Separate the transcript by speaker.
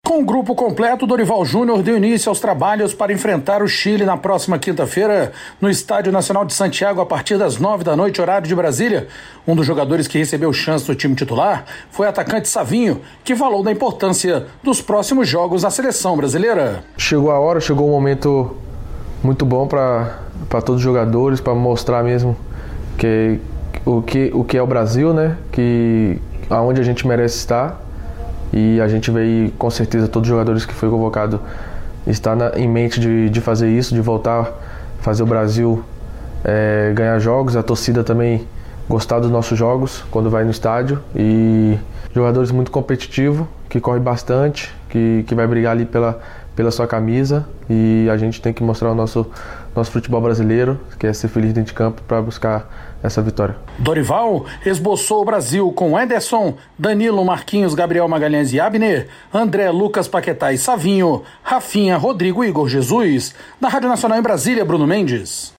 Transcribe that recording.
Speaker 1: Com o grupo completo, Dorival Júnior deu início aos trabalhos para enfrentar o Chile na próxima quinta-feira no Estádio Nacional de Santiago a partir das 9h, horário de Brasília. Um dos jogadores que recebeu chance no time titular foi o atacante Savinho, que falou da importância dos próximos jogos da seleção brasileira.
Speaker 2: Chegou a hora, chegou um momento muito bom para todos os jogadores, para mostrar mesmo o que é o Brasil, né? Aonde a gente merece estar. E a gente vê, com certeza, todos os jogadores que foi convocado está em mente de fazer isso, de voltar a fazer o Brasil ganhar jogos, a torcida também gostar dos nossos jogos quando vai no estádio. E jogadores muito competitivos, que correm bastante, que vai brigar ali pela sua camisa, e a gente tem que mostrar o nosso futebol brasileiro, que é ser feliz dentro de campo, para buscar essa vitória.
Speaker 1: Dorival esboçou o Brasil com Ederson, Danilo, Marquinhos, Gabriel Magalhães e Abner, André, Lucas, Paquetá e Savinho, Rafinha, Rodrigo e Igor Jesus. Da Rádio Nacional em Brasília, Bruno Mendes.